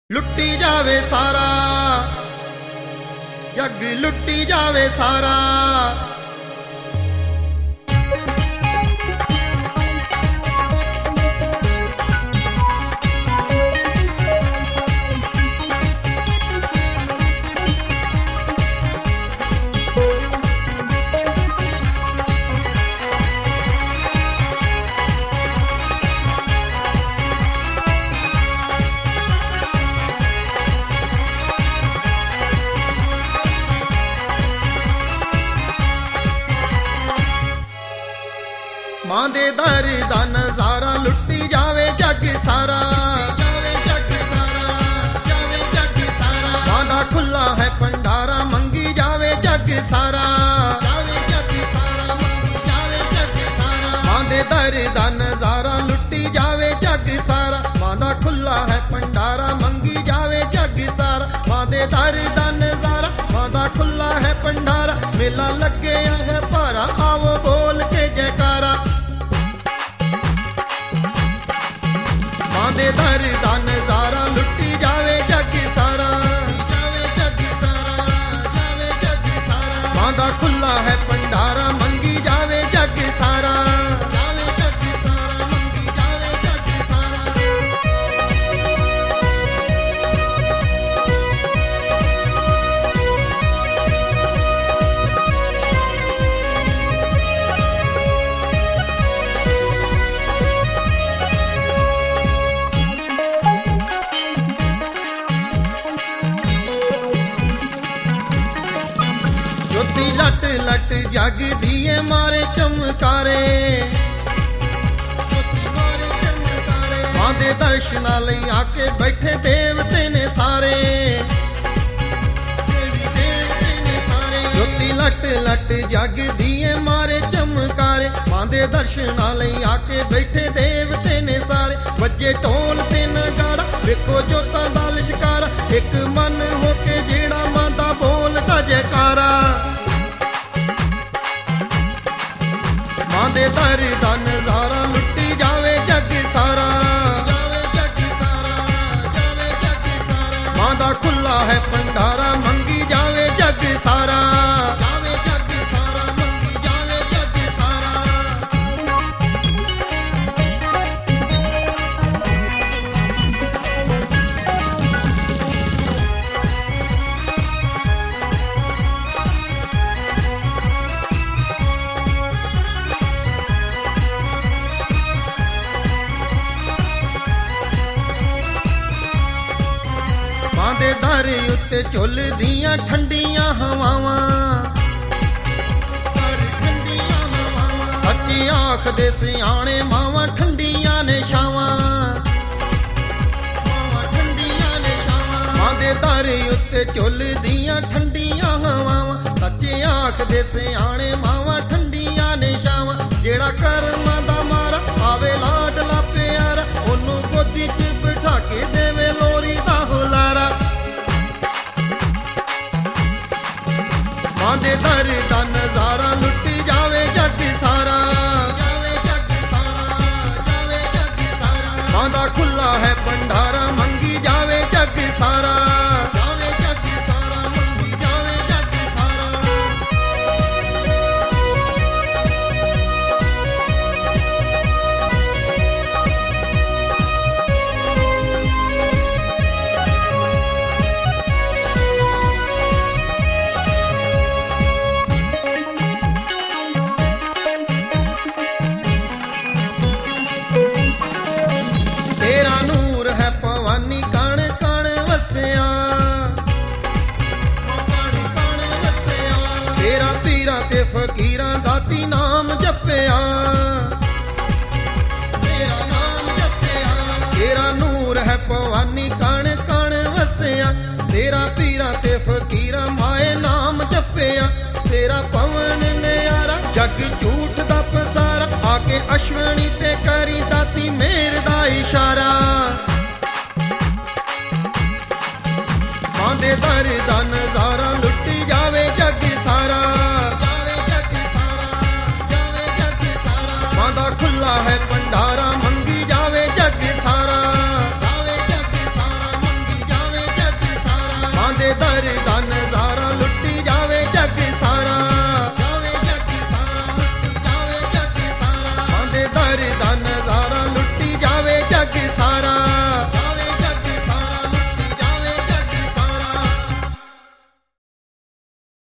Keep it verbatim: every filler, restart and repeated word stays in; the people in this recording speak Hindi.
लुट्टी जावे सारा जग लुट्टी जावे सारा। मां दे दर दा नजारा लुट्टी जावे जग सारा, जावे जग सारा, जावे जग सारा। मां दा खुला है भंडारा मंगी जावे जग सारा, जावे जग सारा, मंगी जावे जग सारा। मां दे दर दा नजारा लुट्टी जावे जग सारा। मां दा खुला है भंडारा मंगी जावे जग सारा। मां दे दर दा नजारा, मां दा खुला है भंडारा। मेला लगे है भारा आवो बोल के जयकारा। मां दे दर दा नजारा लुट्टी जावे जग सारा, जावे जग सारा, जावे जग सारा। मां दा खुला है भंडारा मंगी जावे जग सारा, जावे जग सारा, मंगी जावे जग सारा। ज्योति लट लट जग दिए मारे चमकारे, मां दे दर्शना लई आके बैठे देवते ने सारे, ज्योति लट लट जग दिए मारे चमकारे। मां दे दर्शना लई आके बैठे देवते ने सारे। वज्जे ढोल ते नगाड़ा देखो जोतां दा लिशकारा। एक मन होके जेड़ा मां दा बोलदा जयकारा। मां दे दर दा नजारा लुट्टी जावे जग सारा, जावे जग सारा, जावे जग सारा। मां दा खुला है भंडारा मंगी जावे जग सारा, जावे जग सारा, मंगी जावे जग सारा। मां दे दर उत्ते झुलदियां ठंडियां हवावां, सच्ची आख दे सियाणे मावां ठंडियां ने छावां। मां दे दर उत्ते झुलदियां ठंडियां हवावां, सच्ची आख दे सियाणे मावां ठंडियां ने छावां। जेड़ा करमां दा मारा आवे लाडला प्यारा, ओनू गोदी च बिठा के देवे लोरी दा हुलारा। मां दे दर दा नजारा लुट्टी जावे जग सारा, जावे जग सारा, जावे जग सारा। मां दा खुला है भंडारा मंगी जावे जग सारा, जावे जग सारा, मंगी जावे जग सारा। तेरा नूर है भवानी कण कण वसया, तेरा पीरा ते फकीरां दाती नाम जपया, तेरा नाम जपया। तेरा नूर है भवानी कण कण वसया, तेरा पीरा ते फकीरां माए नाम जपया। तेरा पवन नयारा जग झूठ दा पसारा, आके अश्वनी ते करी दाती मेर दा इशारा। मां दे दर दा नजारा लुट्टी जावे जग सारा, जावे जग सारा, जावे जग सारा। मां दा खुला है भंडारा मंगी जावे जग सारा, जावे जग सारा, मंगी जावे दर दा नजारा लुटी जावे जग सारा, जावे जग सारा, लुटी जावे जग सारा। मां दे दर दा